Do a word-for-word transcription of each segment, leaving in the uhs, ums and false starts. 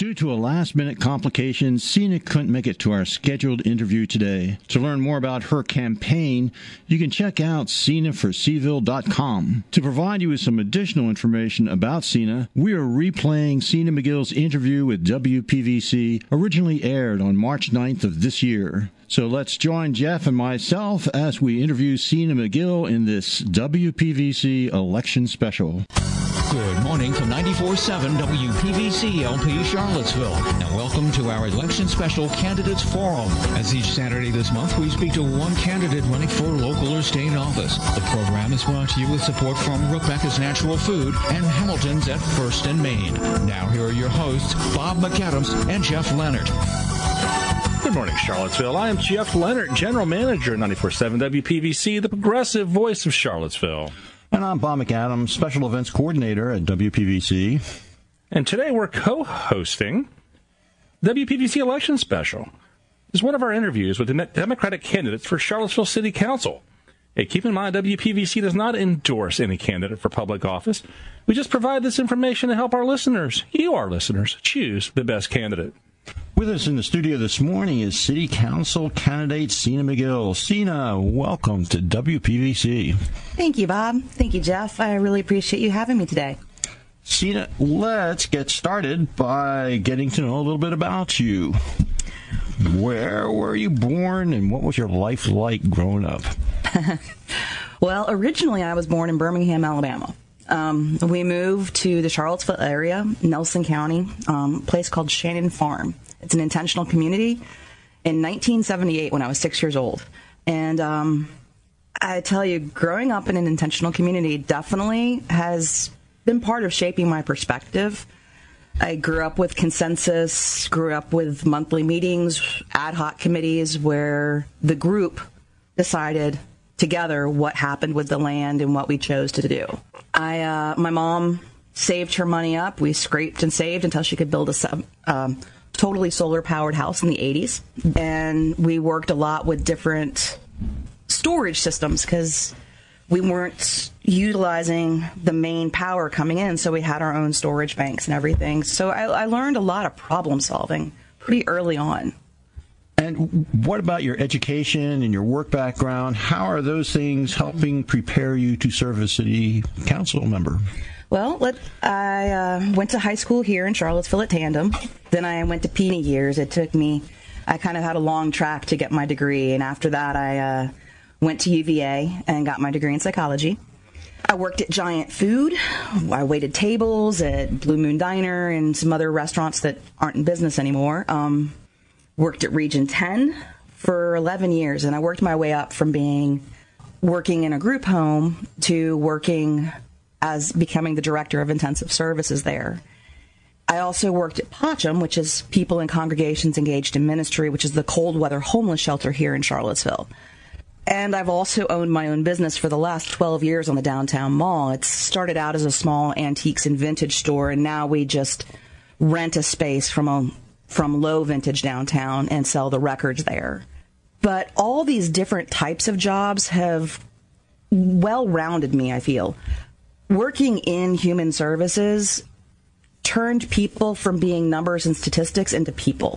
Due to a last-minute complication, Sina couldn't make it to our scheduled interview today. To learn more about her campaign, you can check out Sina for Seville dot com. To provide you with some additional information about Sina, we are replaying Sina McGill's interview with W P V C, originally aired on March ninth of this year. So let's join Jeff and myself as we interview Sina McGill in this W P V C election special. Good morning from ninety-four point seven W P V C L P Charlottesville, and welcome to our election special Candidates Forum. As each Saturday this month, we speak to one candidate running for local or state office. The program is brought to you with support from Rebecca's Natural Food and Hamilton's at First and Main. Now here are your hosts, Bob McAdams and Jeff Leonard. Good morning, Charlottesville. I am Jeff Leonard, General Manager at ninety-four point seven W P V C, the progressive voice of Charlottesville. And I'm Bob McAdams, Special Events Coordinator at W P V C. And today we're co-hosting W P V C Election Special. This is one of our interviews with the Democratic candidates for Charlottesville City Council. Hey, keep in mind, W P V C does not endorse any candidate for public office. We just provide this information to help our listeners, you our listeners, choose the best candidate. With us in the studio this morning is City Council candidate Sina McGill. Sina, welcome to W P V C. Thank you, Bob. Thank you, Jeff. I really appreciate you having me today. Sina, let's get started by getting to know a little bit about you. Where were you born and what was your life like growing up? Well, originally I was born in Birmingham, Alabama. Um, we moved to the Charlottesville area, Nelson County, um, a place called Shannon Farm. It's an intentional community in nineteen seventy-eight when I was six years old. And um, I tell you, growing up in an intentional community definitely has been part of shaping my perspective. I grew up with consensus, grew up with monthly meetings, ad hoc committees where the group decided together what happened with the land and what we chose to do. I, uh, my mom saved her money up. We scraped and saved until she could build a um, totally solar-powered house in the eighties. And we worked a lot with different storage systems because we weren't utilizing the main power coming in, so we had our own storage banks and everything. So I, I learned a lot of problem solving pretty early on. And what about your education and your work background? How are those things helping prepare you to serve as city council member? Well, let, I uh, went to high school here in Charlottesville at Tandem. Then I went to Peony years. It took me, I kind of had a long track to get my degree. And after that, I uh, went to U V A and got my degree in psychology. I worked at Giant Food. I waited tables at Blue Moon Diner and some other restaurants that aren't in business anymore. Um, worked at Region ten for eleven years, and I worked my way up from being working in a group home to working as becoming the director of intensive services there. I also worked at Pacham, which is People and Congregations Engaged in Ministry, which is the cold weather homeless shelter here in Charlottesville. And I've also owned my own business for the last twelve years on the downtown mall. It started out as a small antiques and vintage store, and now we just rent a space from a from low vintage downtown and sell the records there. But all these different types of jobs have well-rounded me, I feel. Working in human services turned people from being numbers and statistics into people.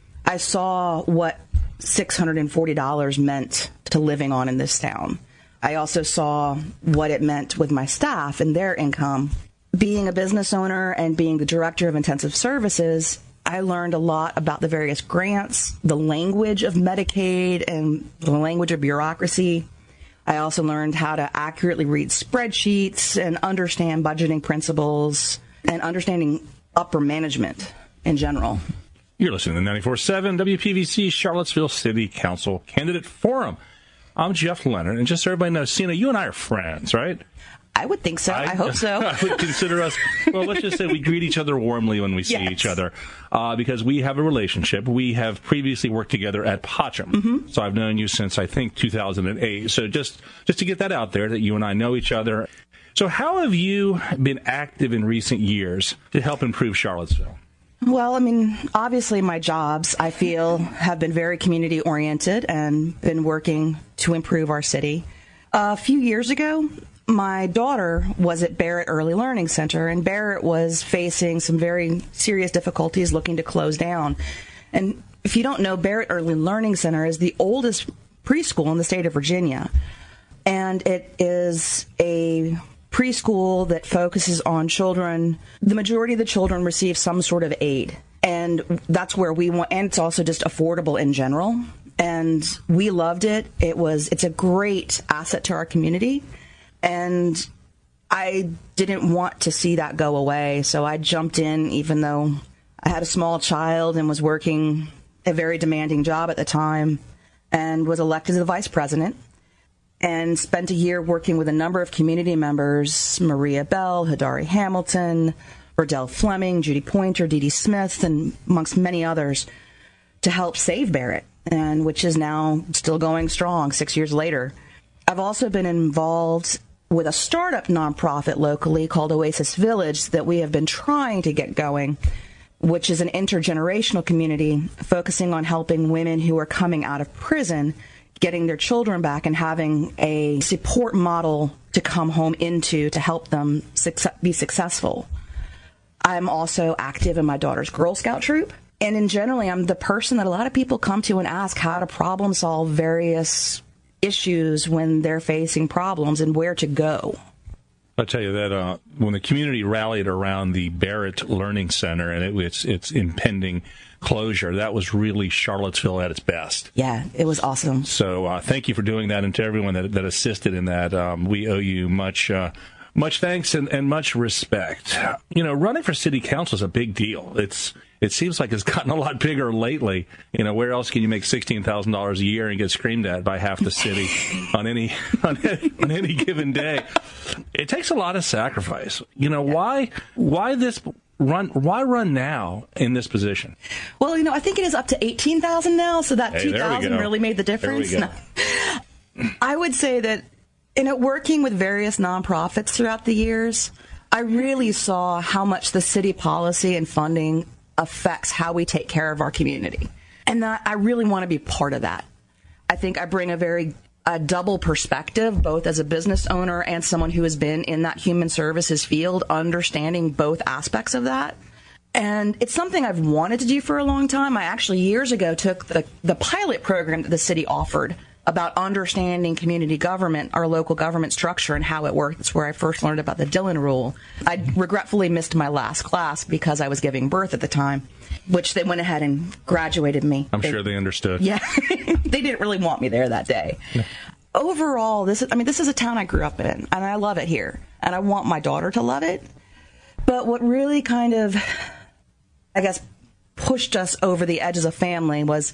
I saw what six hundred forty dollars meant to living on in this town. I also saw what it meant with my staff and their income. Being a business owner and being the director of intensive services, I learned a lot about the various grants, the language of Medicaid, and the language of bureaucracy. I also learned how to accurately read spreadsheets and understand budgeting principles and understanding upper management in general. You're listening to ninety-four point seven W P V C Charlottesville City Council Candidate Forum. I'm Jeff Leonard, and just so everybody knows, Sina, you and I are friends, right? I would think so. I, I hope so. I would consider us, well, let's just say we greet each other warmly when we see yes. each other uh, because we have a relationship. We have previously worked together at Pacham. Mm-hmm. So I've known you since, I think, two thousand eight. So just, just to get that out there, that you and I know each other. So how have you been active in recent years to help improve Charlottesville? Well, I mean, obviously my jobs, I feel, have been very community-oriented and been working to improve our city. Uh, a few years ago, my daughter was at Barrett Early Learning Center, and Barrett was facing some very serious difficulties looking to close down. And if you don't know, Barrett Early Learning Center is the oldest preschool in the state of Virginia. And it is a preschool that focuses on children. The majority of the children receive some sort of aid. And that's where we want, and it's also just affordable in general. And we loved it. It was, it's a great asset to our community. And I didn't want to see that go away. So I jumped in, even though I had a small child and was working a very demanding job at the time, and was elected as the vice president, and spent a year working with a number of community members, Maria Bell, Hidari Hamilton, Verdell Fleming, Judy Pointer, Dee Dee Smith, and amongst many others, to help save Barrett, and which is now still going strong six years later. I've also been involved with a startup nonprofit locally called Oasis Village that we have been trying to get going, which is an intergenerational community focusing on helping women who are coming out of prison, getting their children back and having a support model to come home into to help them success- be successful. I'm also active in my daughter's Girl Scout troop. And in generally, I'm the person that a lot of people come to and ask how to problem solve various issues when they're facing problems and where to go. I'll tell you that uh, when the community rallied around the Barrett Learning Center and it, its its impending closure, that was really Charlottesville at its best. Yeah, it was awesome. So uh, thank you for doing that, and to everyone that, that assisted in that. Um, we owe you much uh, much thanks and, and much respect. You know, running for city council is a big deal. It's It seems like it's gotten a lot bigger lately. You know, where else can you make sixteen thousand dollars a year and get screamed at by half the city on any on any, on any given day? It takes a lot of sacrifice. You know, why why this run? Why run now in this position? Well, you know, I think it is up to eighteen thousand now, so that hey, two thousand really made the difference. There we go. No. I would say that in it, working with various nonprofits throughout the years, I really saw how much the city policy and funding affects how we take care of our community. And that I really want to be part of that. I think I bring a very a double perspective, both as a business owner and someone who has been in that human services field, understanding both aspects of that. And it's something I've wanted to do for a long time. I actually years ago took the, the pilot program that the city offered about understanding community government, our local government structure, and how it works. It's where I first learned about the Dillon Rule. I regretfully missed my last class because I was giving birth at the time, which they went ahead and graduated me. I'm they, sure they understood. Yeah. They didn't really want me there that day. Yeah. Overall, this is, I mean, this is a town I grew up in, and I love it here, and I want my daughter to love it. But what really kind of, I guess, pushed us over the edge as a family was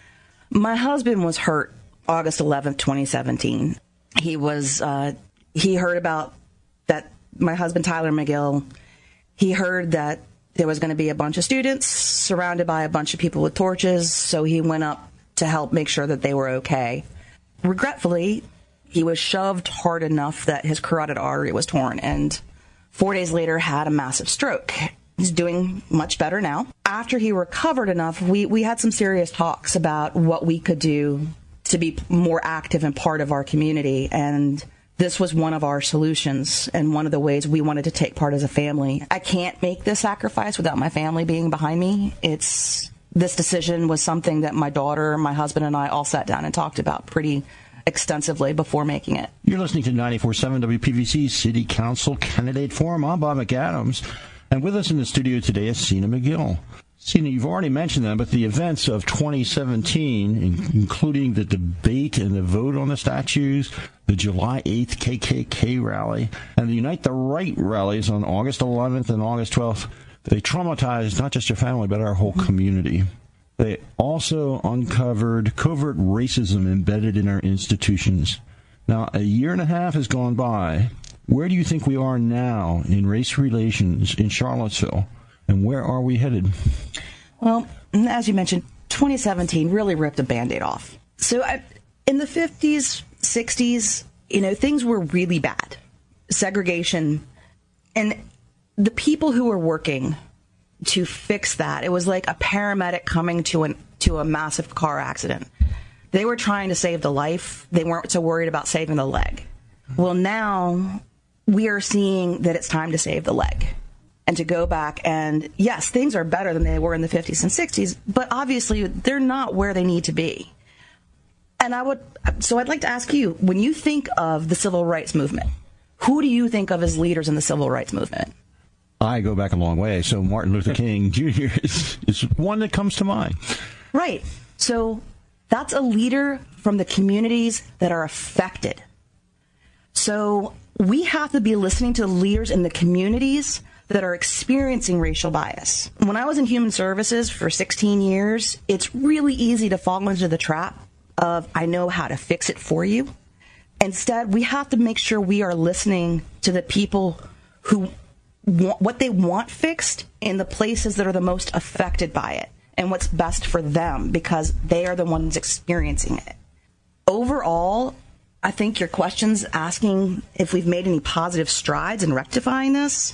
my husband was hurt August eleventh, twenty seventeen. He was, uh, he heard about that, my husband, Tyler McGill, he heard that there was going to be a bunch of students surrounded by a bunch of people with torches, so he went up to help make sure that they were okay. Regretfully, he was shoved hard enough that his carotid artery was torn, and four days later had a massive stroke. He's doing much better now. After he recovered enough, we, we had some serious talks about what we could do to be more active and part of our community. And this was one of our solutions and one of the ways we wanted to take part as a family. I can't make this sacrifice without my family being behind me. It's this decision was something that my daughter, my husband, and I all sat down and talked about pretty extensively before making it. You're listening to ninety-four point seven W P V C City Council Candidate Forum. I'm Bob McAdams. And with us in the studio today is Sina McGill. Sina, you've already mentioned them, but the events of twenty seventeen, including the debate and the vote on the statues, the July eighth K K K rally, and the Unite the Right rallies on August eleventh and August twelfth, they traumatized not just your family, but our whole community. They also uncovered covert racism embedded in our institutions. Now, a year and a half has gone by. Where do you think we are now in race relations in Charlottesville? And where are we headed? Well, as you mentioned, twenty seventeen really ripped a Band-Aid off. So I, in the fifties, sixties, you know, things were really bad. Segregation. And the people who were working to fix that, it was like a paramedic coming to an to a massive car accident. They were trying to save the life. They weren't so worried about saving the leg. Well, now we are seeing that it's time to save the leg and to go back. And yes, things are better than they were in the fifties and sixties, but obviously they're not where they need to be. And I would, so I'd like to ask you, when you think of the civil rights movement, who do you think of as leaders in the civil rights movement? I go back a long way, so Martin Luther King Junior is, is one that comes to mind. Right. So that's a leader from the communities that are affected. So we have to be listening to leaders in the communities that are experiencing racial bias. When I was in human services for sixteen years, it's really easy to fall into the trap of, I know how to fix it for you. Instead, we have to make sure we are listening to the people who want what they want fixed in the places that are the most affected by it and what's best for them, because they are the ones experiencing it. Overall, I think your question's asking if we've made any positive strides in rectifying this.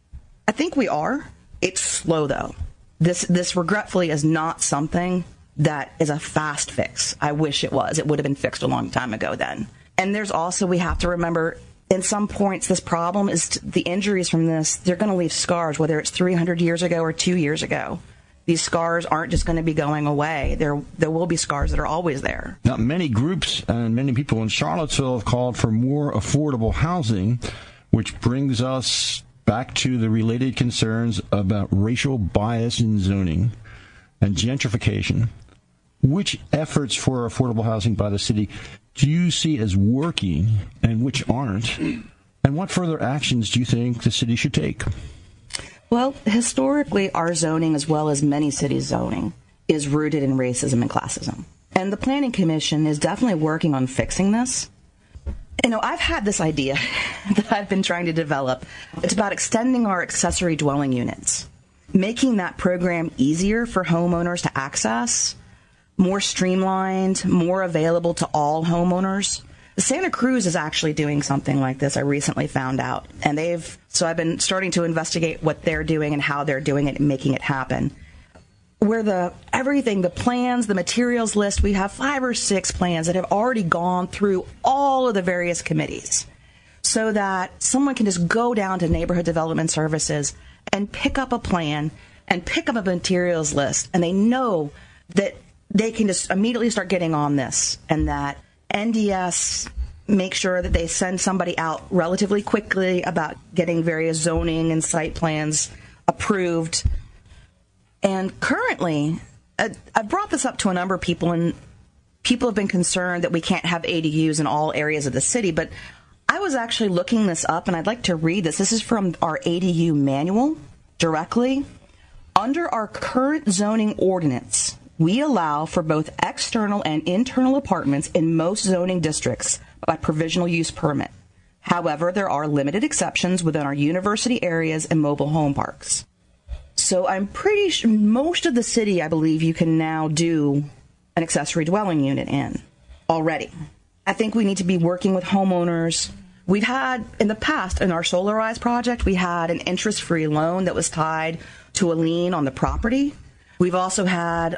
I think we are. It's slow, though. This, this regretfully is not something that is a fast fix. I wish it was. It would have been fixed a long time ago then. And there's also, we have to remember, in some points, this problem is t- the injuries from this, they're going to leave scars, whether it's three hundred years ago or two years ago. These scars aren't just going to be going away. There there will be scars that are always there. Now, many groups and many people in Charlottesville have called for more affordable housing, which brings us back to the related concerns about racial bias in zoning and gentrification. Which efforts for affordable housing by the city do you see as working and which aren't? And what further actions do you think the city should take? Well, historically, our zoning, as well as many cities' zoning, is rooted in racism and classism. And the Planning Commission is definitely working on fixing this. You know, I've had this idea that I've been trying to develop. It's about extending our accessory dwelling units, making that program easier for homeowners to access, more streamlined, more available to all homeowners. Santa Cruz is actually doing something like this, I recently found out. And they've, so I've been starting to investigate what they're doing and how they're doing it and making it happen. Where the, everything, the plans, the materials list, we have five or six plans that have already gone through all of the various committees, so that someone can just go down to Neighborhood Development Services and pick up a plan and pick up a materials list, and they know that they can just immediately start getting on this, and that N D S make sure that they send somebody out relatively quickly about getting various zoning and site plans approved. And currently, uh, I brought this up to a number of people, and people have been concerned that we can't have A D Us in all areas of the city, but I was actually looking this up, and I'd like to read this. This is from our A D U manual directly. Under our current zoning ordinance, we allow for both external and internal apartments in most zoning districts by provisional use permit. However, there are limited exceptions within our university areas and mobile home parks. So I'm pretty sure most of the city, I believe, you can now do an accessory dwelling unit in already. I think we need to be working with homeowners. We've had, in the past, in our Solarize project, we had an interest-free loan that was tied to a lien on the property. We've also had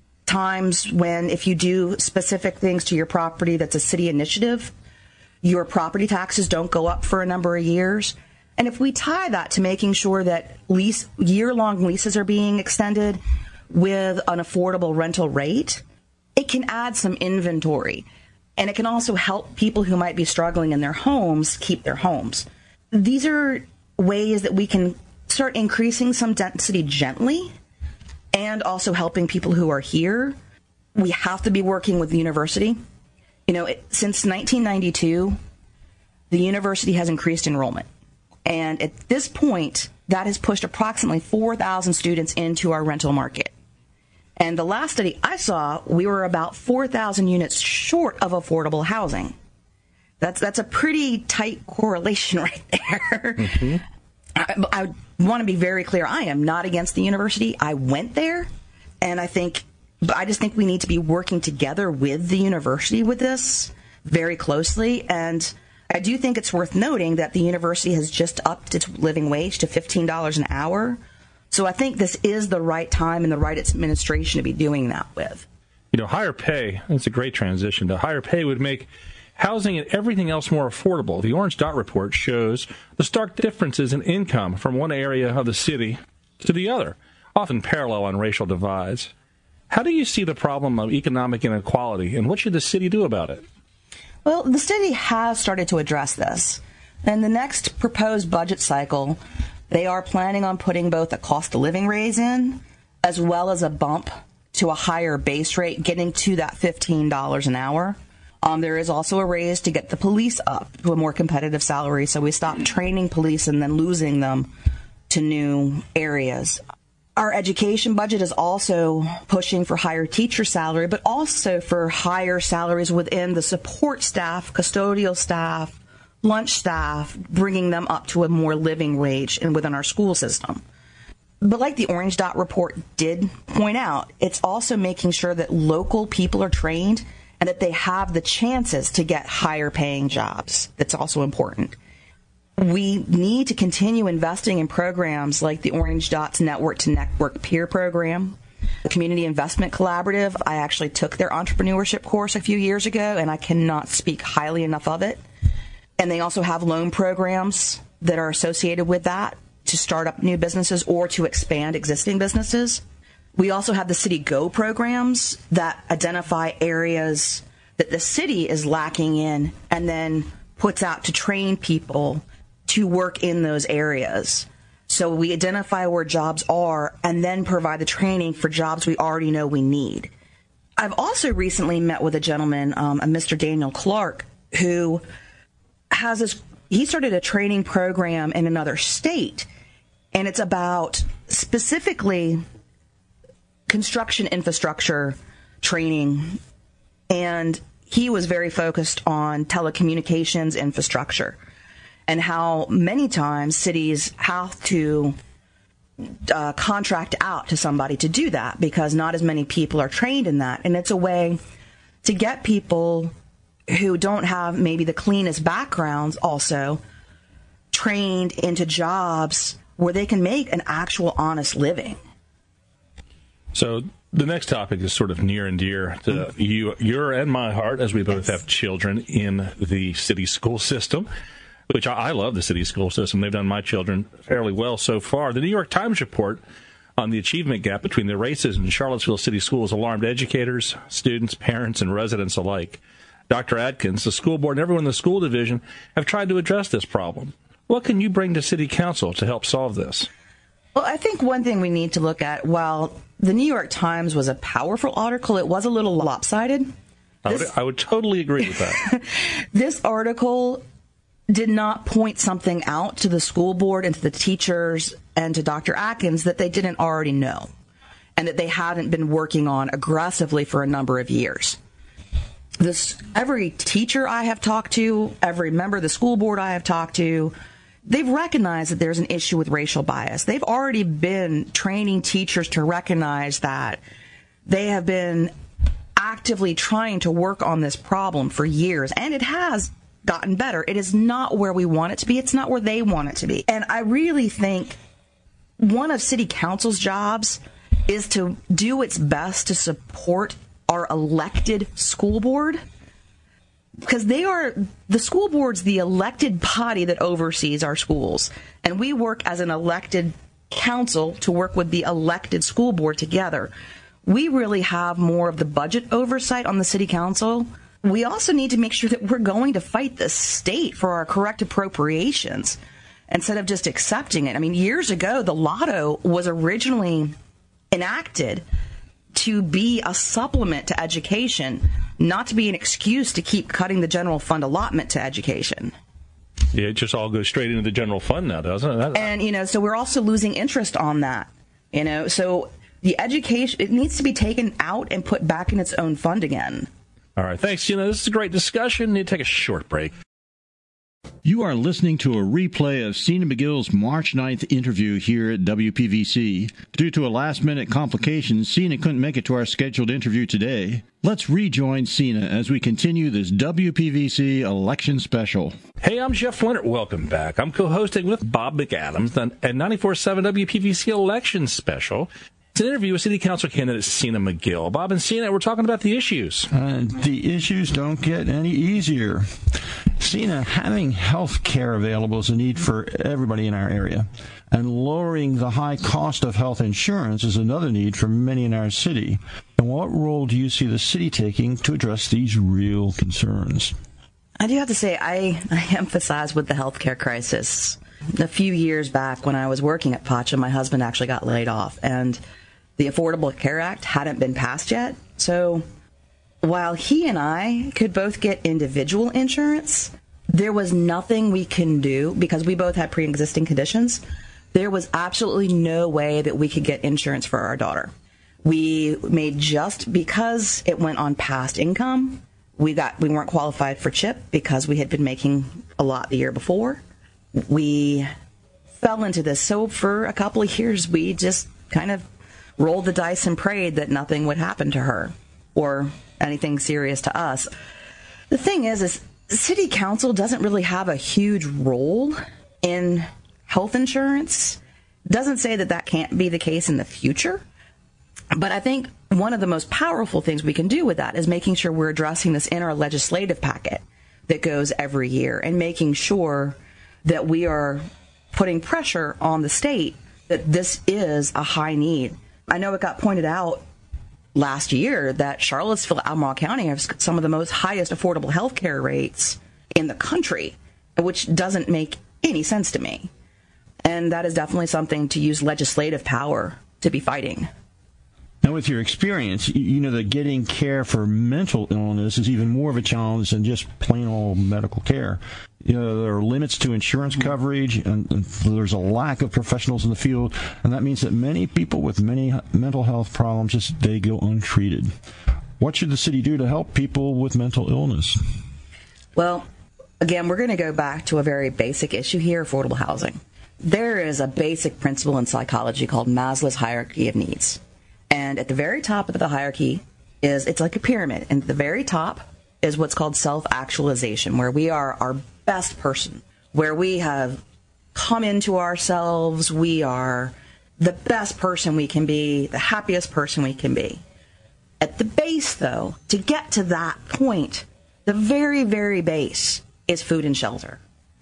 times when, if you do specific things to your property that's a city initiative, your property taxes don't go up for a number of years. And if we tie that to making sure that lease year-long leases are being extended with an affordable rental rate, it can add some inventory. And it can also help people who might be struggling in their homes keep their homes. These are ways that we can start increasing some density gently, and also helping people who are here. We have to be working with the university. You know, it, since nineteen ninety-two, the university has increased enrollment. And at this point, that has pushed approximately four thousand students into our rental market. And the last study I saw, we were about four thousand units short of affordable housing. That's, that's a pretty tight correlation right there. Mm-hmm. I, I want to be very clear. I am not against the university. I went there, and I think, but I just think we need to be working together with the university with this very closely. And I do think it's worth noting that the university has just upped its living wage to fifteen dollars an hour. So I think this is the right time and the right administration to be doing that with. You know, higher pay, that's a great transition. The higher pay would make housing and everything else more affordable. The Orange Dot Report shows the stark differences in income from one area of the city to the other, often parallel on racial divides. How do you see the problem of economic inequality, and what should the city do about it? Well, the city has started to address this. In the next proposed budget cycle, they are planning on putting both a cost of living raise in, as well as a bump to a higher base rate, getting to that fifteen dollars an hour. Um, there is also a raise to get the police up to a more competitive salary, so we stop training police and then losing them to new areas. Our education budget is also pushing for higher teacher salary, but also for higher salaries within the support staff, custodial staff, lunch staff, bringing them up to a more living wage and within our school system. But like the Orange Dot Report did point out, it's also making sure that local people are trained and that they have the chances to get higher paying jobs. That's also important. We need to continue investing in programs like the Orange Dot's Network to Network Peer Program, the Community Investment Collaborative. I actually took their entrepreneurship course a few years ago, and I cannot speak highly enough of it. And they also have loan programs that are associated with that to start up new businesses or to expand existing businesses. We also have the City Go programs that identify areas that the city is lacking in and then puts out to train people to work in those areas. So we identify where jobs are and then provide the training for jobs we already know we need. I've also recently met with a gentleman, um, a Mister Daniel Clark, who has this, he started a training program in another state, and it's about specifically construction infrastructure training, and he was very focused on telecommunications infrastructure and how many times cities have to uh, contract out to somebody to do that because not as many people are trained in that. And it's a way to get people who don't have maybe the cleanest backgrounds also trained into jobs where they can make an actual honest living. So the next topic is sort of near and dear to you, your and my heart, as we both have children in the city school system, which I, I love the city school system. They've done my children fairly well so far. The New York Times report on the achievement gap between the races in Charlottesville city schools alarmed educators, students, parents, and residents alike. Doctor Adkins, the school board, and everyone in the school division have tried to address this problem. What can you bring to City Council to help solve this? Well, I think one thing we need to look at, while the New York Times was a powerful article, it was a little lopsided. I would, I would totally agree with that. This article did not point something out to the school board and to the teachers and to Doctor Atkins that they didn't already know and that they hadn't been working on aggressively for a number of years. This, every teacher I have talked to, every member of the school board I have talked to, they've recognized that there's an issue with racial bias. They've already been training teachers to recognize that. They have been actively trying to work on this problem for years, and it has gotten better. It is not where we want it to be. It's not where they want it to be. And I really think one of City Council's jobs is to do its best to support our elected school board, because they are, the school board's the elected body that oversees our schools. And we work as an elected council to work with the elected school board together. We really have more of the budget oversight on the city council. We also need to make sure that we're going to fight the state for our correct appropriations instead of just accepting it. I mean, years ago, the lotto was originally enacted to be a supplement to education, not to be an excuse to keep cutting the general fund allotment to education. Yeah, it just all goes straight into the general fund now, doesn't it? That, and, you know, so we're also losing interest on that, you know, so the education, it needs to be taken out and put back in its own fund again. All right, thanks. You know, this is a great discussion. Need to take a short break. You are listening to a replay of Sina McGill's March ninth interview here at W P V C. Due to a last-minute complication, Sina couldn't make it to our scheduled interview today. Let's rejoin Sina as we continue this W P V C election special. Hey, I'm Jeff Leonard. Welcome back. I'm co-hosting with Bob McAdams and ninety-four point seven W P V C election special. It's an interview with City Council candidate Sena McGill. Bob and Sena, we're talking about the issues. And the issues don't get any easier. Sena, having health care available is a need for everybody in our area. And lowering the high cost of health insurance is another need for many in our city. And what role do you see the city taking to address these real concerns? I do have to say, I, I emphasize with the healthcare crisis. A few years back when I was working at Pacha, my husband actually got laid off, and the Affordable Care Act hadn't been passed yet. So while he and I could both get individual insurance, there was nothing we can do because we both had pre-existing conditions. There was absolutely no way that we could get insurance for our daughter. We made just because it went on past income. We got we weren't qualified for CHIP because we had been making a lot the year before. We fell into this. So for a couple of years, we just kind of rolled the dice and prayed that nothing would happen to her or anything serious to us. The thing is, is City Council doesn't really have a huge role in health insurance. Doesn't say that that can't be the case in the future. But I think one of the most powerful things we can do with that is making sure we're addressing this in our legislative packet that goes every year and making sure that we are putting pressure on the state that this is a high need. I know it got pointed out last year that Charlottesville, Albemarle County has some of the most highest affordable health care rates in the country, which doesn't make any sense to me. And that is definitely something to use legislative power to be fighting. Now, with your experience, you know that getting care for mental illness is even more of a challenge than just plain old medical care. You know, there are limits to insurance coverage, and, and there's a lack of professionals in the field, and that means that many people with many mental health problems just they go untreated. What should the city do to help people with mental illness? Well, again, we're going to go back to a very basic issue here, affordable housing. There is a basic principle in psychology called Maslow's hierarchy of needs. And at the very top of the hierarchy is, it's like a pyramid. And at the very top is what's called self-actualization, where we are our best person, where we have come into ourselves, we are the best person we can be, the happiest person we can be. At the base, though, to get to that point, the very, very base is food and shelter.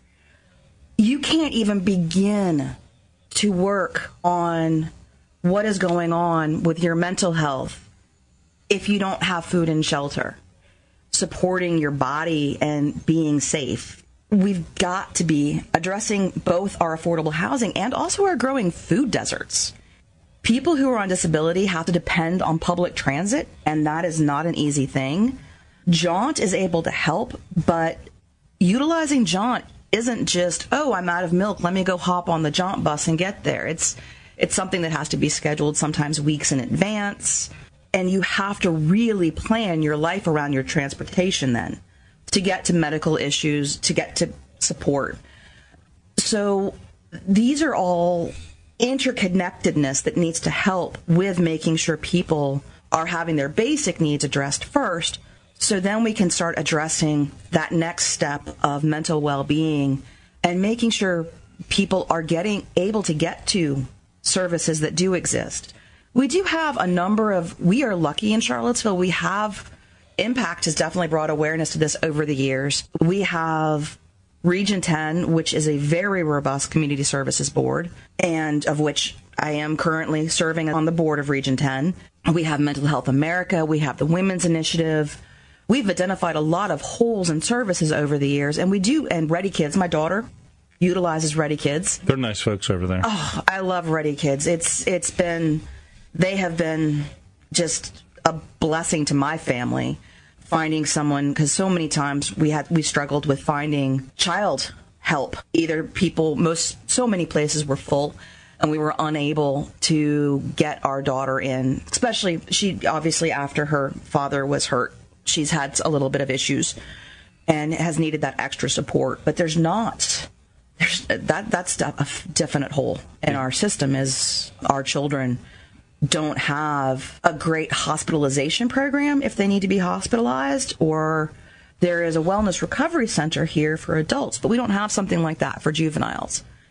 You can't even begin to work on what is going on with your mental health if you don't have food and shelter, supporting your body and being safe. We've got to be addressing both our affordable housing and also our growing food deserts. People who are on disability have to depend on public transit, and that is not an easy thing. Jaunt is able to help, but utilizing Jaunt isn't just, oh, I'm out of milk, let me go hop on the Jaunt bus and get there. It's It's something that has to be scheduled sometimes weeks in advance, and you have to really plan your life around your transportation then to get to medical issues, to get to support. So these are all interconnectedness that needs to help with making sure people are having their basic needs addressed first, so then we can start addressing that next step of mental well-being and making sure people are getting able to get to services that do exist. We do have a number of, we are lucky in Charlottesville. We have, Impact has definitely brought awareness to this over the years. We have Region ten, which is a very robust community services board, and of which I am currently serving on the board of Region ten. We have Mental Health America. We have the Women's Initiative. We've identified a lot of holes in services over the years, and we do, and Ready Kids, my daughter, utilizes Ready Kids. They're nice folks over there. Oh, I love Ready Kids. It's it's been, they have been just a blessing to my family, finding someone, because so many times we had we struggled with finding child help. Either people, most so many places were full, and we were unable to get our daughter in. Especially, she obviously after her father was hurt, she's had a little bit of issues and has needed that extra support. But there's not. There's, that that's a definite hole in our system is our children don't have a great hospitalization program if they need to be hospitalized, or there is a wellness recovery center here for adults, but we don't have something like that for juveniles.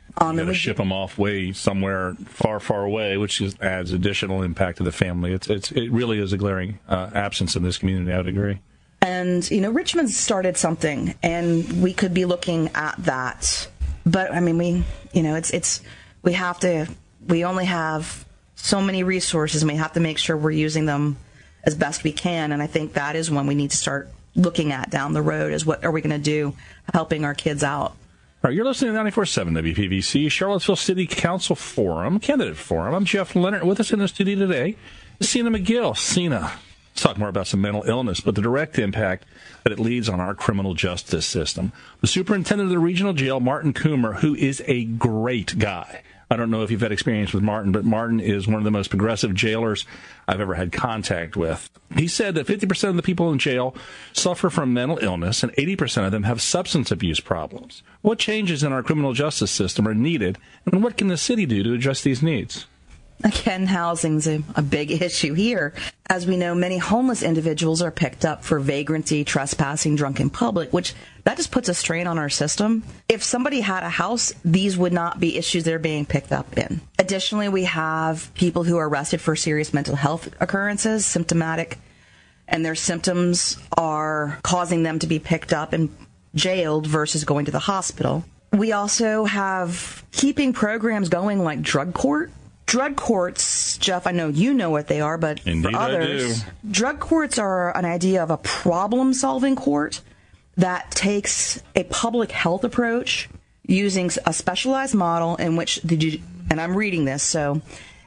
Um, you got to ship them off way somewhere far, far away, which is, adds additional impact to the family. It's, it's, it really is a glaring uh, absence in this community, I would agree. And, you know, Richmond started something, and we could be looking at that. But, I mean, we, you know, it's, it's, we have to, we only have so many resources, and we have to make sure we're using them as best we can. And I think that is one we need to start looking at down the road, is what are we going to do helping our kids out. All right, you're listening to ninety-four point seven W P V C, Charlottesville City Council Forum, Candidate Forum. I'm Jeff Leonard. With us in the studio today is Sina McGill. Sina, let's talk more about some mental illness, but the direct impact that it leads on our criminal justice system. The superintendent of the regional jail, Martin Coomer, who is a great guy. I don't know if you've had experience with Martin, but Martin is one of the most progressive jailers I've ever had contact with. He said that fifty percent of the people in jail suffer from mental illness, and eighty percent of them have substance abuse problems. What changes in our criminal justice system are needed, and what can the city do to address these needs? Again, housing's a, a big issue here. As we know, many homeless individuals are picked up for vagrancy, trespassing, drunk in public, which that just puts a strain on our system. If somebody had a house, these would not be issues they're being picked up in. Additionally, we have people who are arrested for serious mental health occurrences, symptomatic, and their symptoms are causing them to be picked up and jailed versus going to the hospital. We also have keeping programs going like drug court. Drug courts, Jeff, I know you know what they are, but Indeed for others, drug courts are an idea of a problem-solving court that takes a public health approach using a specialized model in which, the, and I'm reading this, so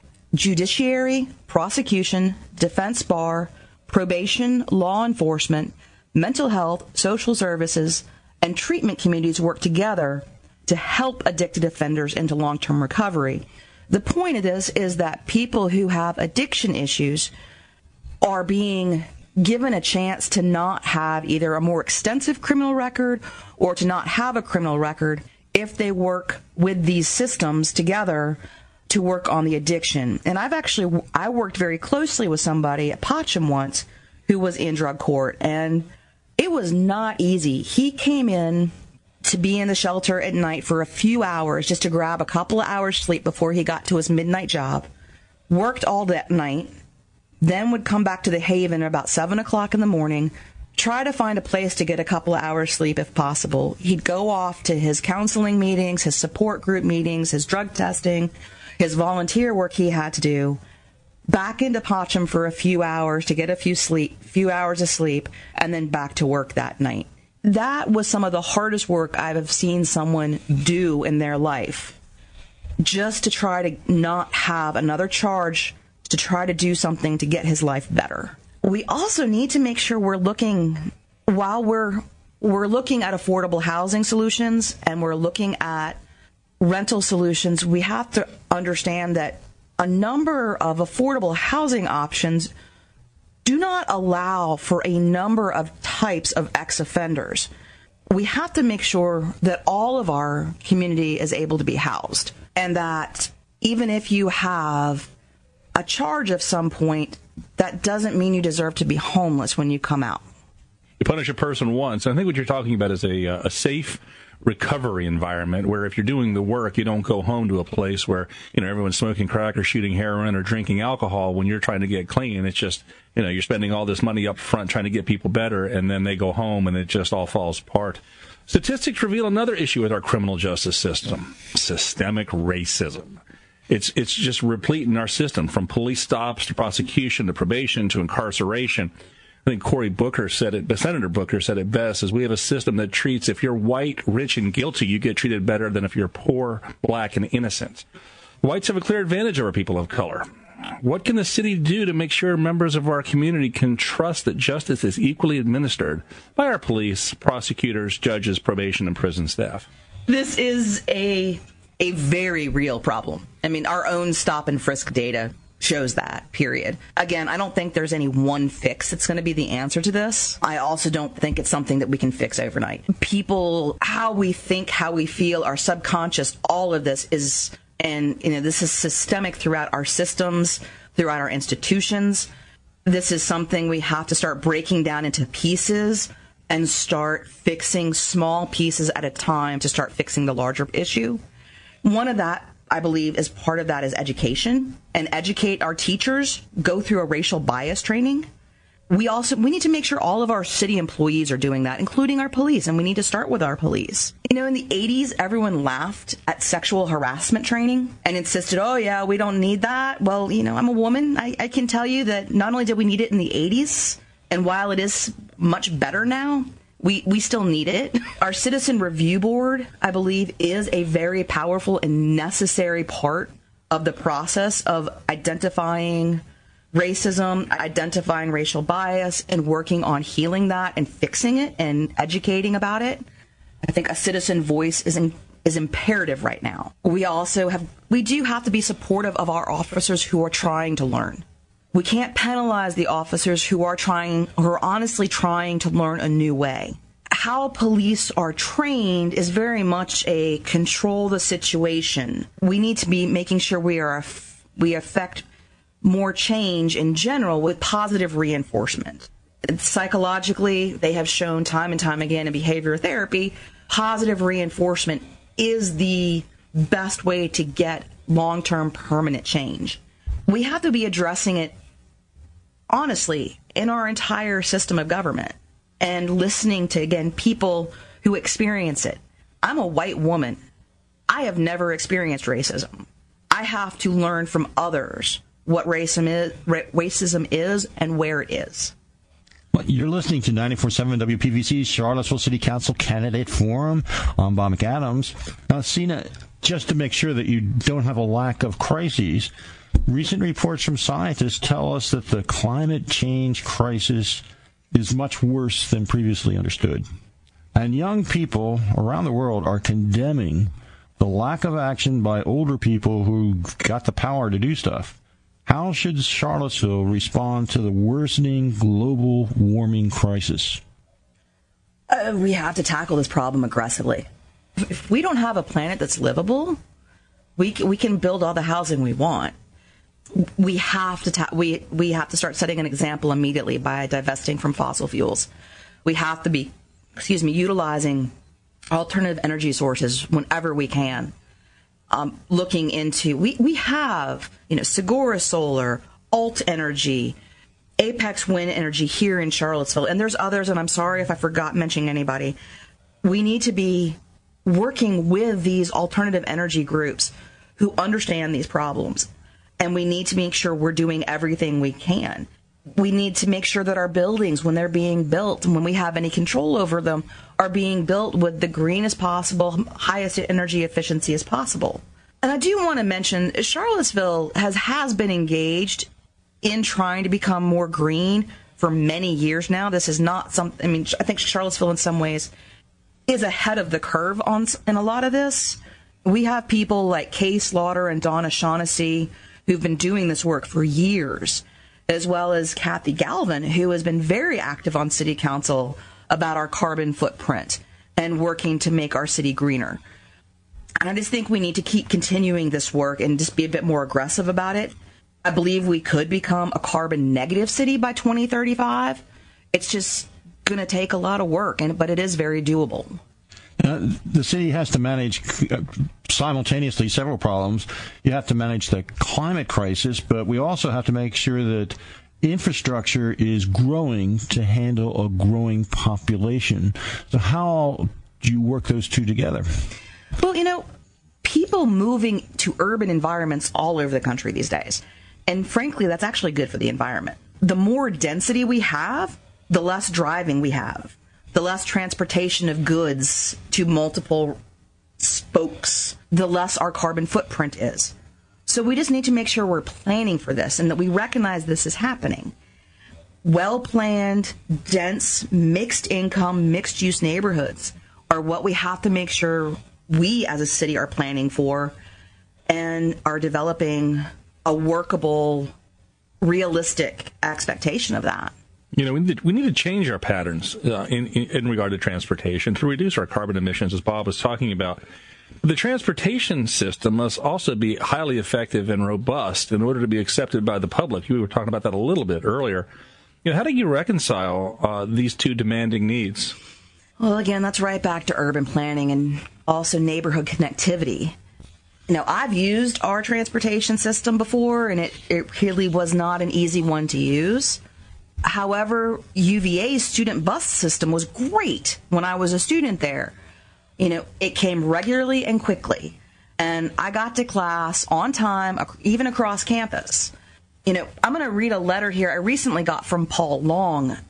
judiciary, prosecution, defense bar, probation, law enforcement, mental health, social services, and treatment communities work together to help addicted offenders into long-term recovery. The point of this is that people who have addiction issues are being given a chance to not have either a more extensive criminal record or to not have a criminal record if they work with these systems together to work on the addiction. And I've actually, I worked very closely with somebody at Potcham once who was in drug court, and it was not easy. He came in to be in the shelter at night for a few hours just to grab a couple of hours sleep before he got to his midnight job, worked all that night, then would come back to the Haven at about seven o'clock in the morning, try to find a place to get a couple of hours sleep if possible. He'd go off to his counseling meetings, his support group meetings, his drug testing, his volunteer work he had to do, back into Potcham for a few hours to get a few sleep, few hours of sleep, and then back to work that night. That was some of the hardest work I've seen someone do in their life, just to try to not have another charge, to try to do something to get his life better. We also need to make sure we're looking, while we're we're looking at affordable housing solutions and we're looking at rental solutions, we have to understand that a number of affordable housing options do not allow for a number of types of ex-offenders. We have to make sure that all of our community is able to be housed, and that even if you have a charge of some point, that doesn't mean you deserve to be homeless when you come out. You punish a person once. I think what you're talking about is a, a safe recovery environment where if you're doing the work, you don't go home to a place where, you know, everyone's smoking crack or shooting heroin or drinking alcohol when you're trying to get clean. It's just, you know, you're spending all this money up front trying to get people better, and then they go home and it just all falls apart. Statistics reveal another issue with our criminal justice system: systemic racism. It's it's just replete in our system, from police stops to prosecution to probation to incarceration. I think Cory Booker said it, Senator Booker said it best, is we have a system that treats, if you're white, rich, and guilty, you get treated better than if you're poor, black, and innocent. Whites have a clear advantage over people of color. What can the city do to make sure members of our community can trust that justice is equally administered by our police, prosecutors, judges, probation, and prison staff? This is a a very real problem. I mean, our own stop and frisk data shows that, period. Again, I don't think there's any one fix that's going to be the answer to this. I also don't think it's something that we can fix overnight. People, how we think, how we feel, our subconscious, all of this is, and you know, this is systemic throughout our systems, throughout our institutions. This is something we have to start breaking down into pieces and start fixing small pieces at a time to start fixing the larger issue. One of that, I believe, is part of that is education, and educate our teachers, go through a racial bias training. We also, we need to make sure all of our city employees are doing that, including our police, and we need to start with our police. You know, in the eighties, everyone laughed at sexual harassment training and insisted, oh yeah, we don't need that. Well, you know, I'm a woman. I, I can tell you that not only did we need it in the eighties, and while it is much better now, we, we still need it. Our Citizen Review Board, I believe, is a very powerful and necessary part of the process of identifying racism, identifying racial bias, and working on healing that and fixing it and educating about it. I think a citizen voice is in, is imperative right now. We also have, we do have to be supportive of our officers who are trying to learn. We can't penalize the officers who are trying, who are honestly trying to learn a new way. How police are trained is very much a control the situation. We need to be making sure we are, we affect more change in general with positive reinforcement. Psychologically, they have shown time and time again in behavior therapy, positive reinforcement is the best way to get long-term permanent change. We have to be addressing it honestly in our entire system of government and listening to, again, people who experience it. I'm a white woman. I have never experienced racism. I have to learn from others what racism is, racism is and where it is. Well, you're listening to ninety-four point seven W P V C's Charlottesville City Council Candidate Forum. I'm Bob McAdams. Now, Sina, just to make sure that you don't have a lack of crises, recent reports from scientists tell us that the climate change crisis is much worse than previously understood. And young people around the world are condemning the lack of action by older people who got the power to do stuff. How should Charlottesville respond to the worsening global warming crisis? Uh, we have to tackle this problem aggressively. If we don't have a planet that's livable, we can, we can build all the housing we want. We have to ta- we we have to start setting an example immediately by divesting from fossil fuels. We have to be, excuse me, utilizing alternative energy sources whenever we can. Um, looking into, we, we have, you know, Segura Solar, Alt Energy, Apex Wind Energy here in Charlottesville, and there's others, and I'm sorry if I forgot mentioning anybody. We need to be working with these alternative energy groups who understand these problems, and we need to make sure we're doing everything we can. We need to make sure that our buildings, when they're being built, and when we have any control over them, are being built with the greenest possible, highest energy efficiency as possible. And I do want to mention, Charlottesville has, has been engaged in trying to become more green for many years now. This is not something, I mean, I think Charlottesville in some ways is ahead of the curve on in a lot of this. We have people like Kay Slaughter and Donna Shaughnessy who've been doing this work for years, as well as Kathy Galvin, who has been very active on City Council about our carbon footprint and working to make our city greener. And I just think we need to keep continuing this work and just be a bit more aggressive about it. I believe we could become a carbon negative city by twenty thirty-five. It's just going to take a lot of work, and but it is very doable. Uh, the city has to manage uh, simultaneously several problems. You have to manage the climate crisis, but we also have to make sure that infrastructure is growing to handle a growing population. So how do you work those two together? Well, you know, people moving to urban environments all over the country these days. And frankly, that's actually good for the environment. The more density we have, the less driving we have, the less transportation of goods to multiple spokes, the less our carbon footprint is. So we just need to make sure we're planning for this and that we recognize this is happening. Well-planned, dense, mixed income, mixed use neighborhoods are what we have to make sure we as a city are planning for and are developing a workable, realistic expectation of that. You know, we need to, we need to change our patterns uh, in, in in regard to transportation to reduce our carbon emissions, as Bob was talking about. The transportation system must also be highly effective and robust in order to be accepted by the public. You were talking about that a little bit earlier. You know, how do you reconcile uh, these two demanding needs? Well, again, that's right back to urban planning and also neighborhood connectivity. you know, I've used our transportation system before, and it, it really was not an easy one to use. However, U V A's student bus system was great when I was a student there. You know, it came regularly and quickly, and I got to class on time, even across campus. You know, I'm going to read a letter here I recently got from Paul Long. Um,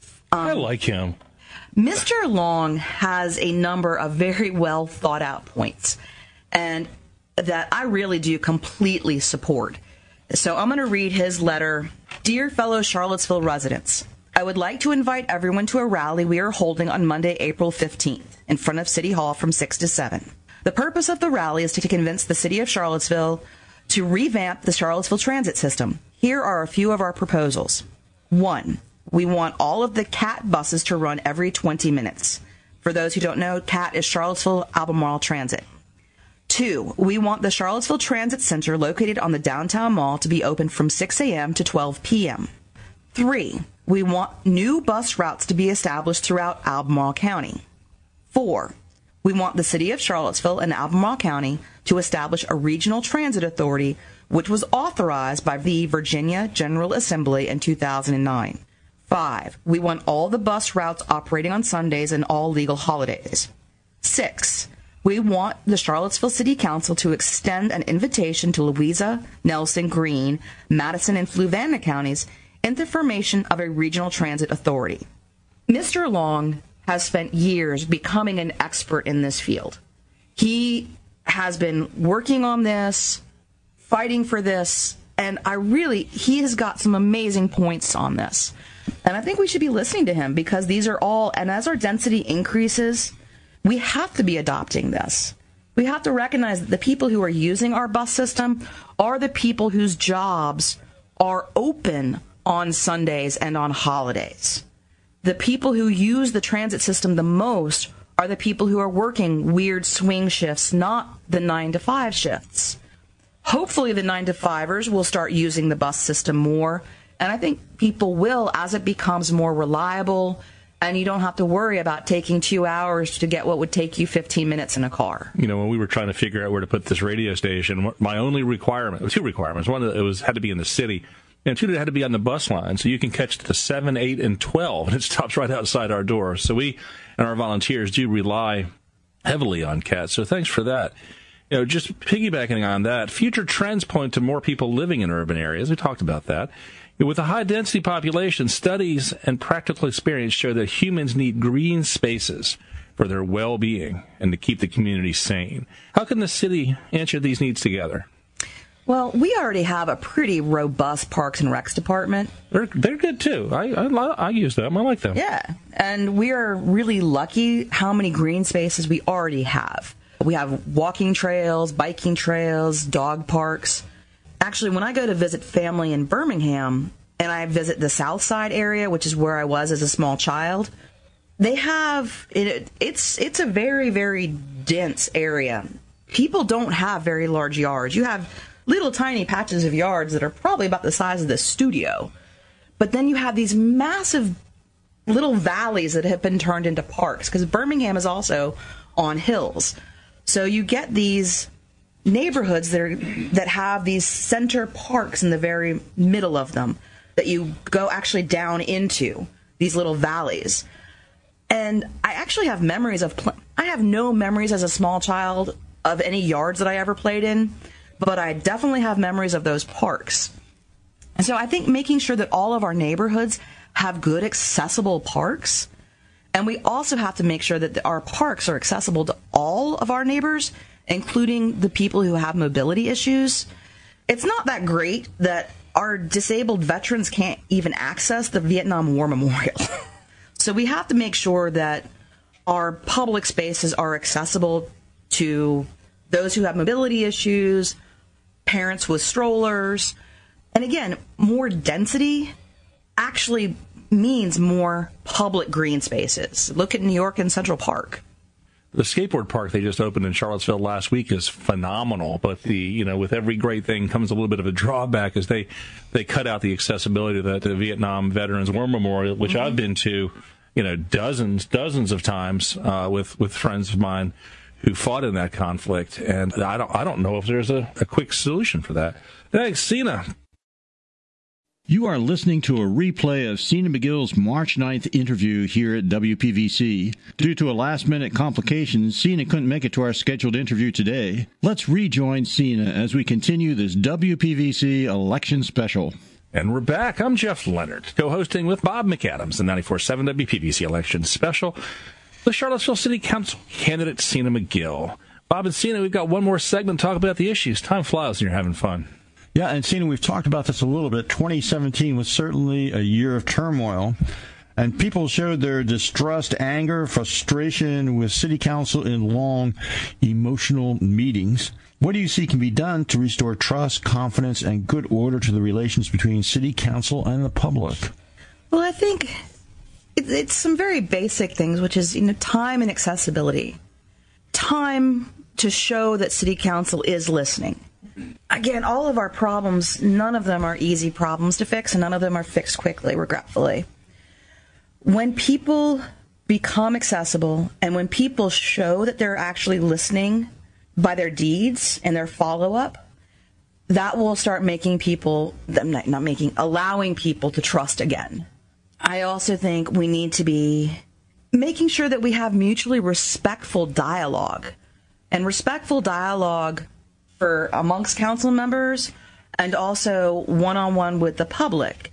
I like him. Mister Long has a number of very well thought out points, and that I really do completely support. So I'm going to read his letter. Dear fellow Charlottesville residents, I would like to invite everyone to a rally we are holding on Monday, April fifteenth, in front of City Hall from six to seven. The purpose of the rally is to convince the city of Charlottesville to revamp the Charlottesville transit system. Here are a few of our proposals. One, we want all of the C A T buses to run every twenty minutes. For those who don't know, C A T is Charlottesville Albemarle Transit. Two, we want the Charlottesville Transit Center located on the downtown mall to be open from six a.m. to twelve p.m. Three, we want new bus routes to be established throughout Albemarle County. Four, we want the city of Charlottesville and Albemarle County to establish a regional transit authority, which was authorized by the Virginia General Assembly in two thousand nine. Five, we want all the bus routes operating on Sundays and all legal holidays. Six, we want the Charlottesville City Council to extend an invitation to Louisa, Nelson, Greene, Madison, and Fluvanna counties in the formation of a regional transit authority. Mister Long has spent years becoming an expert in this field. He has been working on this, fighting for this, and I really, he has got some amazing points on this. And I think we should be listening to him because these are all, and as our density increases, we have to be adopting this. We have to recognize that the people who are using our bus system are the people whose jobs are open on Sundays and on holidays. The people who use the transit system the most are the people who are working weird swing shifts, not the nine to five shifts. Hopefully the nine to fivers will start using the bus system more, and I think people will as it becomes more reliable, and you don't have to worry about taking two hours to get what would take you fifteen minutes in a car. You know, when we were trying to figure out where to put this radio station, my only requirement, two requirements, one, it was had to be in the city, and two, it had to be on the bus line, so you can catch the seven, eight, and twelve, and it stops right outside our door. So we and our volunteers do rely heavily on C A T, so thanks for that. You know, just piggybacking on that, future trends point to more people living in urban areas. We talked about that. With a high-density population, studies and practical experience show that humans need green spaces for their well-being and to keep the community sane. How can the city answer these needs together? Well, we already have a pretty robust Parks and Recs department. They're, they're good, too. I, I, I use them. I like them. Yeah, and we are really lucky how many green spaces we already have. We have walking trails, biking trails, dog parks. Actually, when I go to visit family in Birmingham, and I visit the South Side area, which is where I was as a small child, they have, it, it's it's a very, very dense area. People don't have very large yards. You have little tiny patches of yards that are probably about the size of this studio. But then you have these massive little valleys that have been turned into parks, because Birmingham is also on hills. So you get these neighborhoods that are that have these center parks in the very middle of them that you go actually down into these little valleys. And I actually have memories of pl- I have no memories as a small child of any yards that I ever played in, but I definitely have memories of those parks. And so I think making sure that all of our neighborhoods have good accessible parks, and we also have to make sure that our parks are accessible to all of our neighbors, including the people who have mobility issues. It's not that great that our disabled veterans can't even access the Vietnam War Memorial. So we have to make sure that our public spaces are accessible to those who have mobility issues, parents with strollers. And again, more density actually means more public green spaces. Look at New York and Central Park. The skateboard park they just opened in Charlottesville last week is phenomenal, but the you know with every great thing comes a little bit of a drawback as they they cut out the accessibility to the Vietnam Veterans War Memorial, which mm-hmm. I've been to you know dozens dozens of times uh, with with friends of mine who fought in that conflict, and I don't I don't know if there's a, a quick solution for that. Thanks, Sina. You are listening to a replay of Sina McGill's March ninth interview here at W P V C. Due to a last-minute complication, Sina couldn't make it to our scheduled interview today. Let's rejoin Sina as we continue this W P V C election special. And we're back. I'm Jeff Leonard, co-hosting with Bob McAdams, the ninety-four point seven W P V C election special, the Charlottesville City Council candidate Sina McGill. Bob and Sina, we've got one more segment to talk about the issues. Time flies when you're having fun. Yeah, and Sina, we've talked about this a little bit. twenty seventeen was certainly a year of turmoil, and people showed their distrust, anger, frustration with City Council in long, emotional meetings. What do you see can be done to restore trust, confidence, and good order to the relations between City Council and the public? Well, I think it, it's some very basic things, which is, you know, time and accessibility. Time to show that City Council is listening. Again, all of our problems, none of them are easy problems to fix, and none of them are fixed quickly, regretfully. When people become accessible and when people show that they're actually listening by their deeds and their follow-up, that will start making people, not, not making, allowing people to trust again. I also think we need to be making sure that we have mutually respectful dialogue. And respectful dialogue for amongst council members and also one-on-one with the public.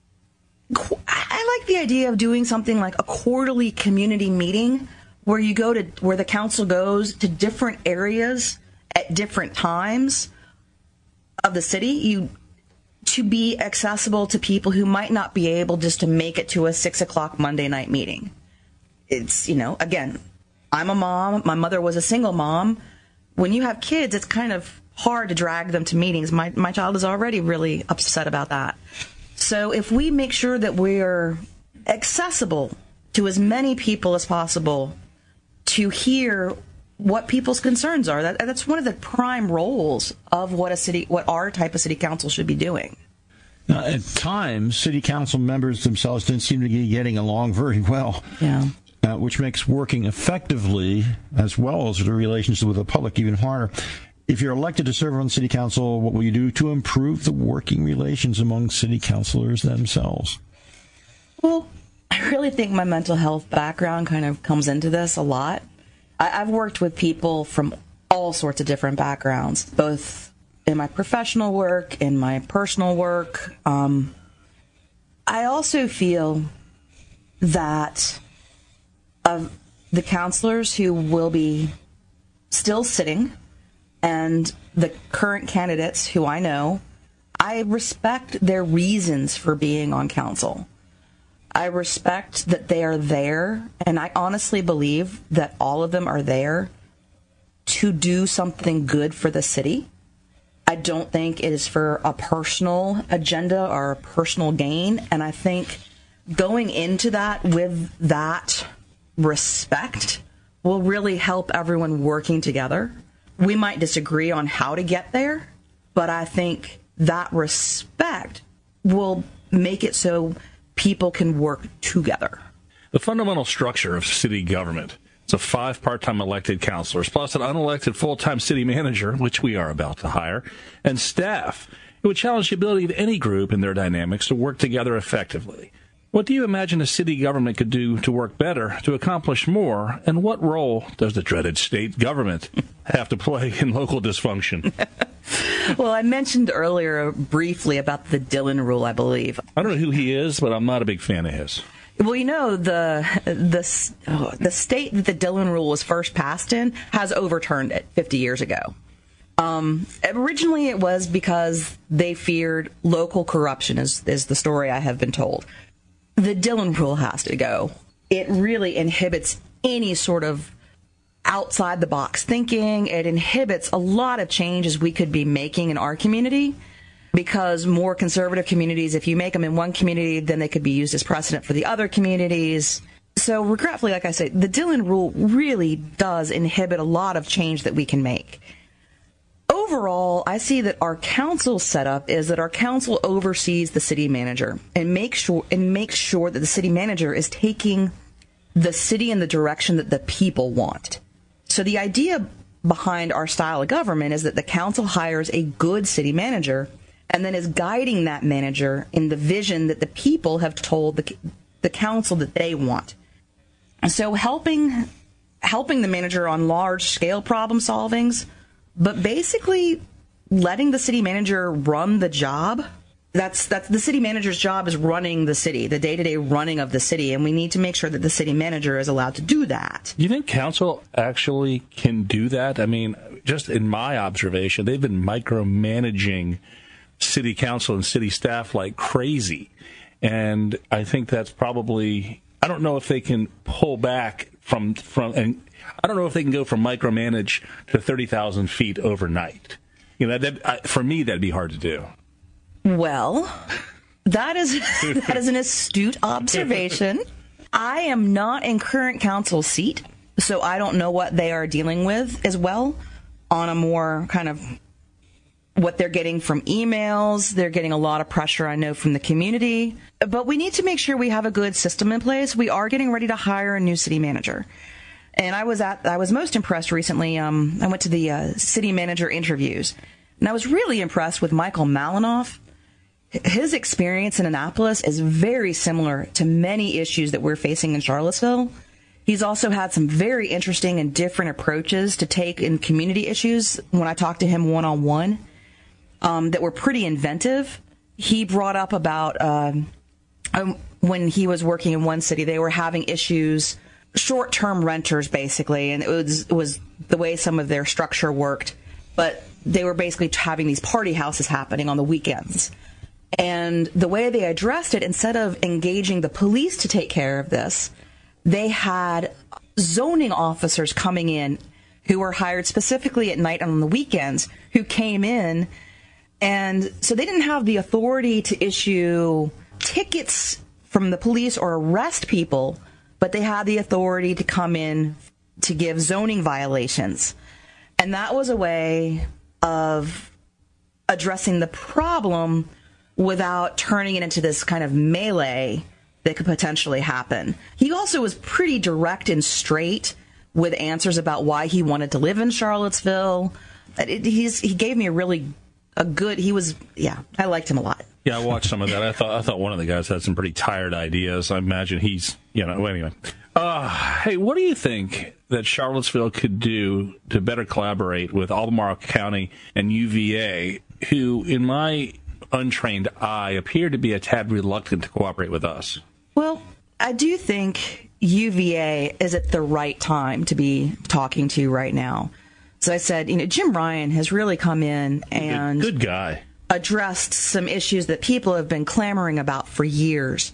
I like the idea of doing something like a quarterly community meeting where you go to where the council goes to different areas at different times of the city, you to be accessible to people who might not be able just to make it to a six o'clock Monday night meeting. It's, you know, again, I'm a mom. My mother was a single mom. When you have kids, it's kind of hard to drag them to meetings. My my child is already really upset about that. So if we make sure that we're accessible to as many people as possible to hear what people's concerns are, that that's one of the prime roles of what a city, what our type of city council should be doing. Now, at times, city council members themselves didn't seem to be getting along very well. Yeah. Uh, which makes working effectively, as well as the relationship with the public, even harder. If you're elected to serve on city council, what will you do to improve the working relations among city councilors themselves? Well, I really think my mental health background kind of comes into this a lot. I, I've worked with people from all sorts of different backgrounds, both in my professional work, in my personal work. Um, I also feel that of the counselors who will be still sitting and the current candidates who I know, I respect their reasons for being on council. I respect that they are there, and I honestly believe that all of them are there to do something good for the city. I don't think it is for a personal agenda or a personal gain, and I think going into that with that respect will really help everyone working together. We might disagree on how to get there, but I think that respect will make it so people can work together. The fundamental structure of city government is a five part-time elected councilors plus an unelected full-time city manager, which we are about to hire, and staff. It would challenge the ability of any group and their dynamics to work together effectively. What do you imagine a city government could do to work better, to accomplish more, and what role does the dreaded state government have to play in local dysfunction? Well, I mentioned earlier briefly about the Dillon Rule, I believe. I don't know who he is, but I'm not a big fan of his. Well, you know, the the, oh, the state that the Dillon Rule was first passed in has overturned it fifty years ago. Um, originally, it was because they feared local corruption, is, is the story I have been told. The Dillon Rule has to go. It really inhibits any sort of outside-the-box thinking. It inhibits a lot of changes we could be making in our community, because more conservative communities, if you make them in one community, then they could be used as precedent for the other communities. So regretfully, like I say, the Dillon Rule really does inhibit a lot of change that we can make. Overall, I see that our council setup is that our council oversees the city manager and makes sure and makes sure that the city manager is taking the city in the direction that the people want. So the idea behind our style of government is that the council hires a good city manager and then is guiding that manager in the vision that the people have told the, the council that they want. So helping helping the manager on large-scale problem solvings, but basically letting the city manager run the job. That's that's the city manager's job is running the city, the day-to-day running of the city, and we need to make sure that the city manager is allowed to do that. Do you think council actually can do that? I mean, just in my observation, they've been micromanaging city council and city staff like crazy. And I think that's probably, I don't know if they can pull back from, from and I don't know if they can go from micromanage to thirty thousand feet overnight. You know, that, I, for me, that'd be hard to do. Well, that is that is an astute observation. I am not in current council seat, so I don't know what they are dealing with as well on a more kind of what they're getting from emails. They're getting a lot of pressure, I know, from the community. But we need to make sure we have a good system in place. We are getting ready to hire a new city manager. And I was at I was most impressed recently. Um, I went to the uh, city manager interviews, and I was really impressed with Michael Malinoff. His experience in Annapolis is very similar to many issues that we're facing in Charlottesville. He's also had some very interesting and different approaches to take in community issues when I talked to him one-on-one um, that were pretty inventive. He brought up about um, um, when he was working in one city, they were having issues, short-term renters basically, and it was, it was the way some of their structure worked, but they were basically having these party houses happening on the weekends. And the way they addressed it, instead of engaging the police to take care of this, they had zoning officers coming in who were hired specifically at night and on the weekends who came in. And so they didn't have the authority to issue tickets from the police or arrest people, but they had the authority to come in to give zoning violations. And that was a way of addressing the problem without turning it into this kind of melee that could potentially happen. He also was pretty direct and straight with answers about why he wanted to live in Charlottesville. It, he's, he gave me a really a good, he was, yeah, I liked him a lot. Yeah, I watched some of that. I thought I thought one of the guys had some pretty tired ideas. I imagine he's, you know, anyway. Uh, hey, what do you think that Charlottesville could do to better collaborate with Albemarle County and U V A, who, in my untrained eye, appear to be a tad reluctant to cooperate with us? Well, I do think U V A is at the right time to be talking to right now. So I said, you know, Jim Ryan has really come in and good, good guy. addressed some issues that people have been clamoring about for years.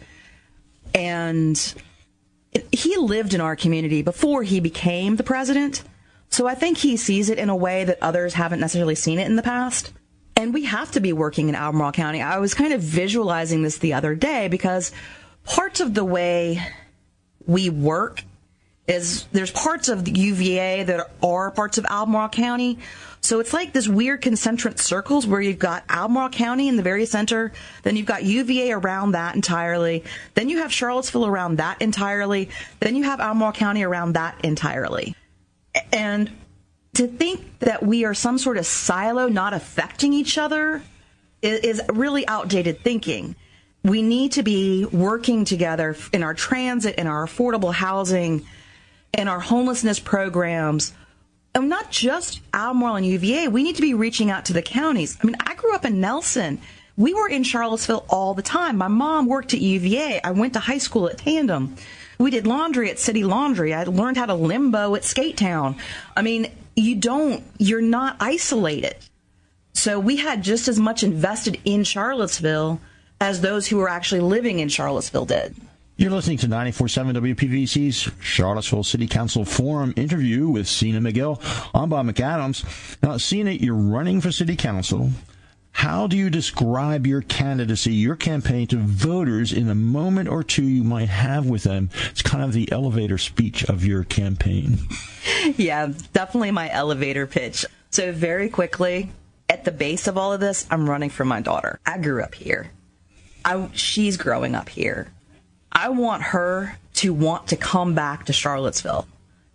And he lived in our community before he became the president. So I think he sees it in a way that others haven't necessarily seen it in the past. And we have to be working in Albemarle County. I was kind of visualizing this the other day because parts of the way we work is there's parts of the U V A that are parts of Albemarle County. So it's like this weird concentric circles where you've got Albemarle County in the very center, then you've got U V A around that entirely, then you have Charlottesville around that entirely, then you have Albemarle County around that entirely. And to think that we are some sort of silo not affecting each other is, is really outdated thinking. We need to be working together in our transit, in our affordable housing, in our homelessness programs, and not just Albemarle and U V A. We need to be reaching out to the counties. I mean, I grew up in Nelson. We were in Charlottesville all the time. My mom worked at U V A. I went to high school at Tandem. We did laundry at City Laundry. I learned how to limbo at Skate Town. I mean, you don't, you're not isolated. So we had just as much invested in Charlottesville as those who were actually living in Charlottesville did. You're listening to ninety-four point seven W P V C's Charlottesville City Council Forum interview with Sena Miguel. I'm Bob McAdams. Now, Sena, you're running for City Council. How do you describe your candidacy, your campaign to voters in the moment or two you might have with them? It's kind of the elevator speech of your campaign. Yeah, definitely my elevator pitch. So very quickly, at the base of all of this, I'm running for my daughter. I grew up here. I, she's growing up here. I want her to want to come back to Charlottesville.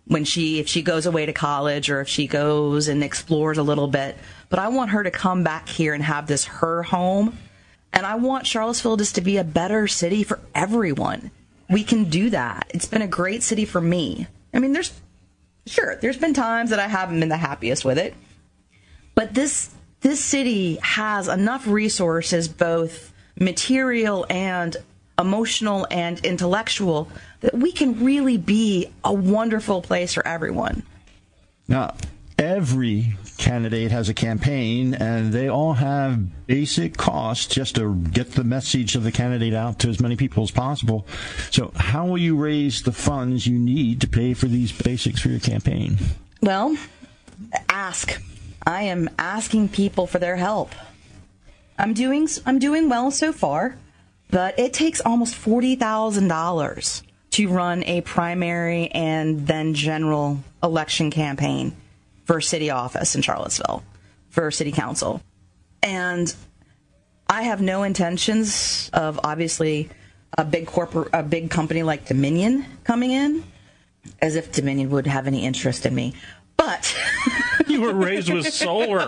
when she, if she goes away to college or if she goes and explores a little bit. But I want her to come back here and have this her home. And I want Charlottesville just to be a better city for everyone. We can do that. It's been a great city for me. I mean, there's, sure, there's been times that I haven't been the happiest with it. But this this city has enough resources, both material and emotional and intellectual, that we can really be a wonderful place for everyone. Now, every candidate has a campaign, and they all have basic costs just to get the message of the candidate out to as many people as possible. So how will you raise the funds you need to pay for these basics for your campaign? Well, ask. I am asking people for their help. I'm doing I'm doing well so far, but it takes almost forty thousand dollars to run a primary and then general election campaign for city office in Charlottesville, for city council. And I have no intentions of, obviously, a big corporate, a big company like Dominion coming in, as if Dominion would have any interest in me. But you were raised with solar.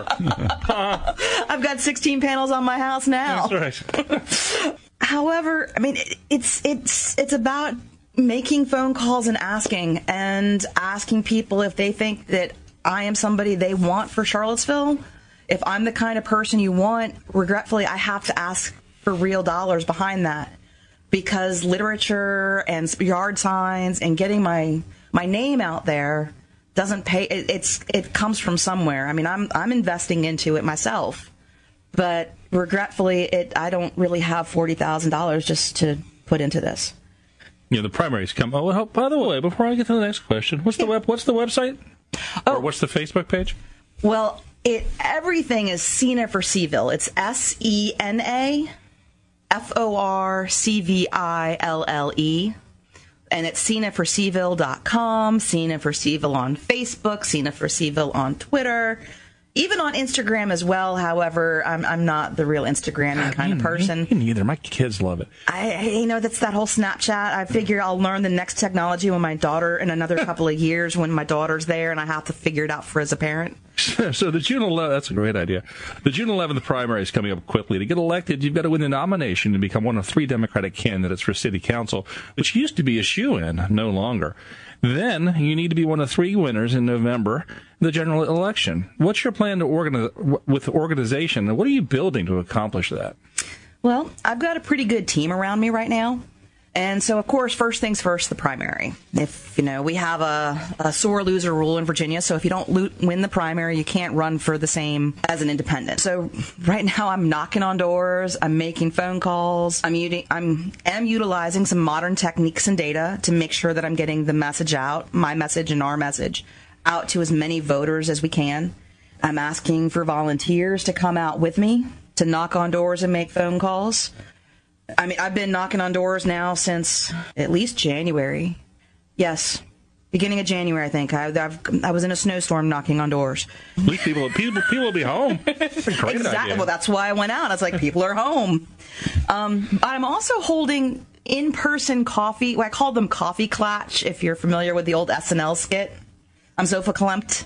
I've got sixteen panels on my house now. That's right. However, I mean, it, it's it's it's about making phone calls and asking and asking people if they think that I am somebody they want for Charlottesville. If I'm the kind of person you want, regretfully, I have to ask for real dollars behind that, because literature and yard signs and getting my my name out there doesn't pay. It, it's it comes from somewhere. I mean, I'm I'm investing into it myself, but regretfully, it I don't really have forty thousand dollars just to put into this. Yeah, the primaries come. Oh, well, by the way, before I get to the next question, what's the web? What's the website? Oh, or what's the Facebook page? Well, it everything is Sena for Cville. It's S E N A F O R C V I L L E. And it's Sena for Cville dot com, Sena for Cville on Facebook, Sena for Cville on Twitter, even on Instagram as well. However, I'm I'm not the real Instagramming kind of person. Me neither. My kids love it. I, you know, that's that whole Snapchat. I figure I'll learn the next technology when my daughter, in another couple of years, when my daughter's there, and I have to figure it out for as a parent. So the June eleventh, that's a great idea. The June eleventh primary is coming up quickly. To get elected, you've got to win the nomination and become one of three Democratic candidates for city council, which used to be a shoo-in, no longer. Then you need to be one of three winners in November, the general election. What's your plan to organize with organization, and what are you building to accomplish that? Well, I've got a pretty good team around me right now. And so, of course, first things first, the primary. If, you know, we have a, a sore loser rule in Virginia, so if you don't lo- win the primary, you can't run for the same as an independent. So right now I'm knocking on doors, I'm making phone calls, I'm, uti- I'm am utilizing some modern techniques and data to make sure that I'm getting the message out, my message and our message, out to as many voters as we can. I'm asking for volunteers to come out with me to knock on doors and make phone calls. I mean, I've been knocking on doors now since at least January. Yes, beginning of January, I think. I, I've, I was in a snowstorm knocking on doors. At least people, people, people will be home. That's a great exactly. idea. Well, that's why I went out. I was like, people are home. Um, I'm also holding in-person coffee. Well, I call them coffee clatch, if you're familiar with the old S N L skit. I'm so verklempt.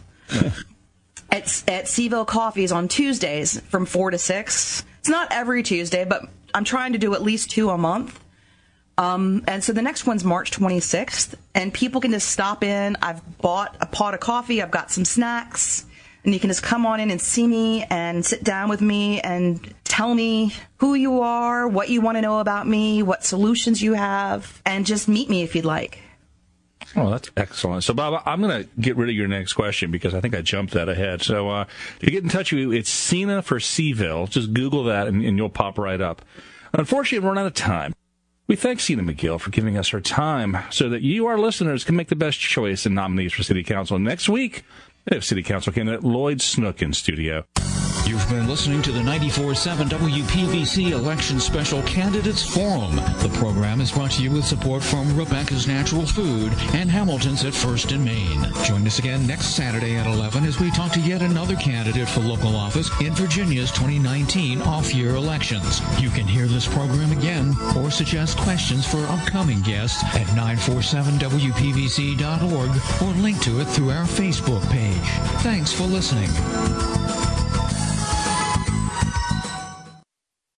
At, at Cville Coffees on Tuesdays from four to six. It's not every Tuesday, but I'm trying to do at least two a month. Um, and so the next one's March twenty-sixth, and people can just stop in. I've bought a pot of coffee. I've got some snacks, and you can just come on in and see me and sit down with me and tell me who you are, what you want to know about me, what solutions you have, and just meet me if you'd like. Oh, that's excellent. So, Bob, I'm going to get rid of your next question because I think I jumped that ahead. So, uh, to get in touch with you, it's Sena for Cville. Just Google that and, and you'll pop right up. Unfortunately, we're run out of time. We thank Sena McGill for giving us her time so that you, our listeners, can make the best choice in nominees for City Council. Next week, we have City Council candidate Lloyd Snook in studio. You've been listening to the ninety-four point seven W P V C Election Special Candidates Forum. The program is brought to you with support from Rebecca's Natural Food and Hamilton's at First and Main. Join us again next Saturday at eleven as we talk to yet another candidate for local office in Virginia's twenty nineteen off-year elections. You can hear this program again or suggest questions for upcoming guests at nine forty-seven W P V C dot org or link to it through our Facebook page. Thanks for listening.